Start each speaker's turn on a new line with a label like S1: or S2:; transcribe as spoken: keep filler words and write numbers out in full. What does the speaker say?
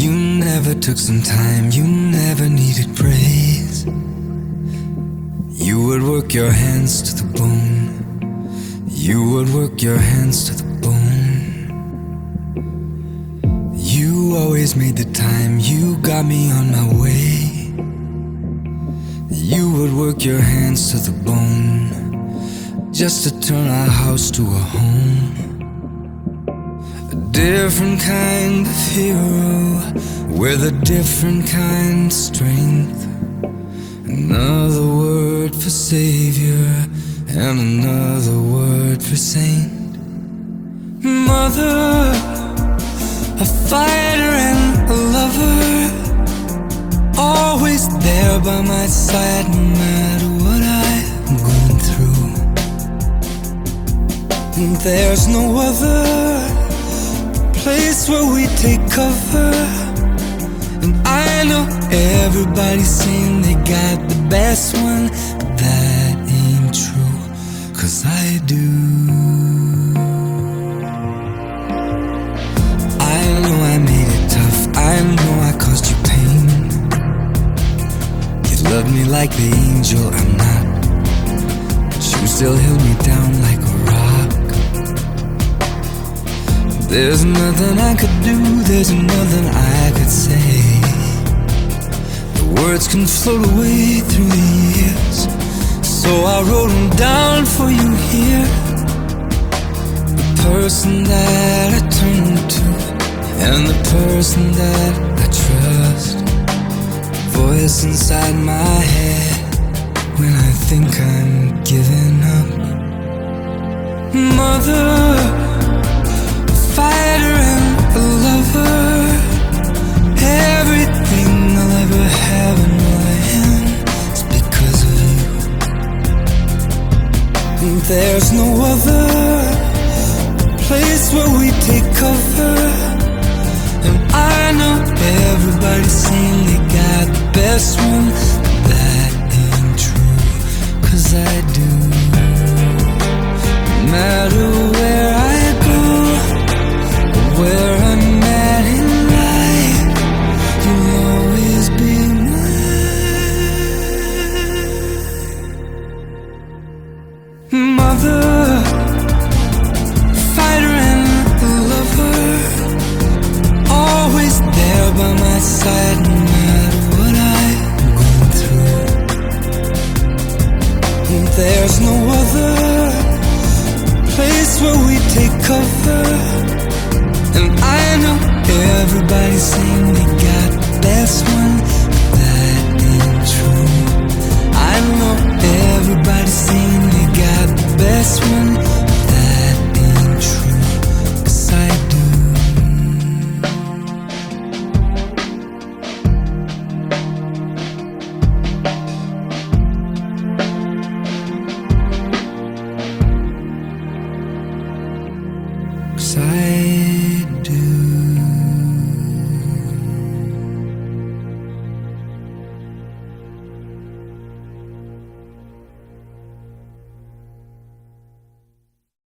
S1: You never took some time, you never needed praise. You would work your hands to the bone. You would work your hands to the bone. You always made the time, you got me on my way. You would work your hands to the bone, just to turn our house to a home. A different kind of hero, with a different kind of strength. Another word for savior, and another word for saint. Mother, a fighter and a lover, always there by my side no matter what I'm going through. And there's no other place where we take cover. And I know everybody's saying they got the best one, but that ain't true, 'cause I do. I know I made it tough, I know I caused you pain. You loved me like the angel I'm not, but you still held me down like a rock. There's nothing I could do, there's nothing I could say. The words can float away through the years, so I wrote them down for you here. The person that I turn to, and the person that I trust. Voice inside my head when I think I'm giving up. Mother, fighter and a lover, everything I'll ever have in my hand is because of you. And there's no other place where we take cover. And I know everybody's saying they got the best one, but that ain't true, 'cause I do. No matter where I go, where I'm at in life, you'll always be mine. Mother, fighter and a lover, always there by my side no matter what I'm going through. And there's no other place where we take cover. And I know everybody's saying they got the best one, but that ain't true. I know everybody's saying they got the best one, but that ain't true, 'cause I do. Cause I